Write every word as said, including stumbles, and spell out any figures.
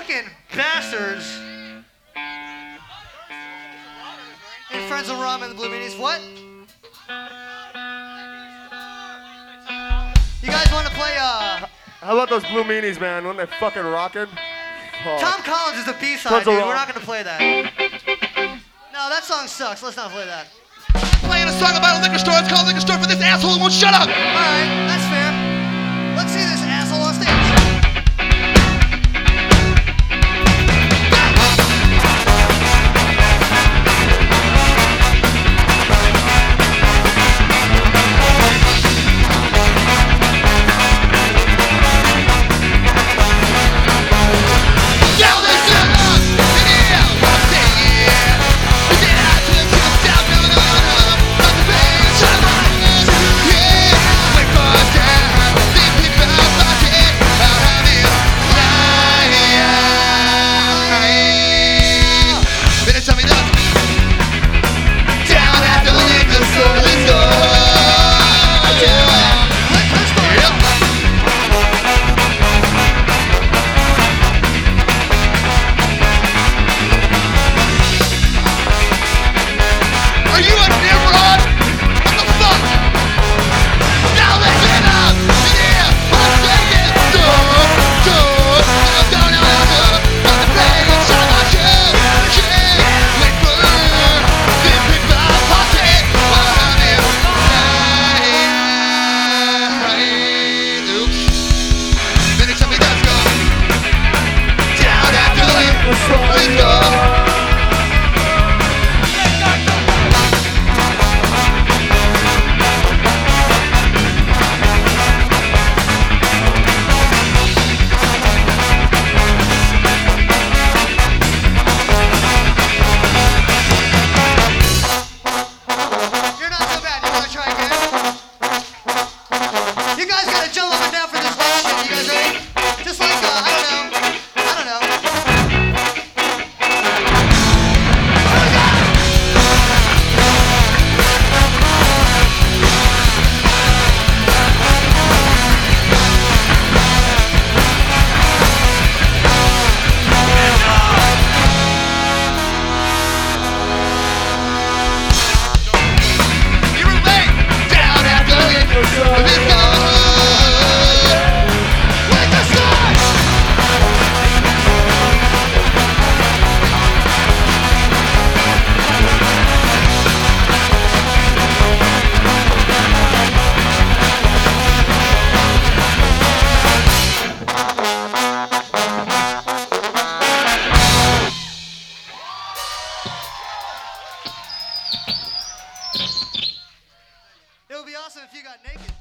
fucking bastards. And friends of Ram and the Blue Meanies. What? You guys want to play, uh... How about those Blue Meanies, man? When they fucking rockin'? Oh. Tom Collins is the B-side, Friends of dude. Ram. We're not going to play that. No, that song sucks. Let's not play that. Playing a song about a liquor store. It's called Liquor Store for this asshole who won't shut up. All right, that's fair. Let's see this asshole on stage. It would be awesome if you got naked.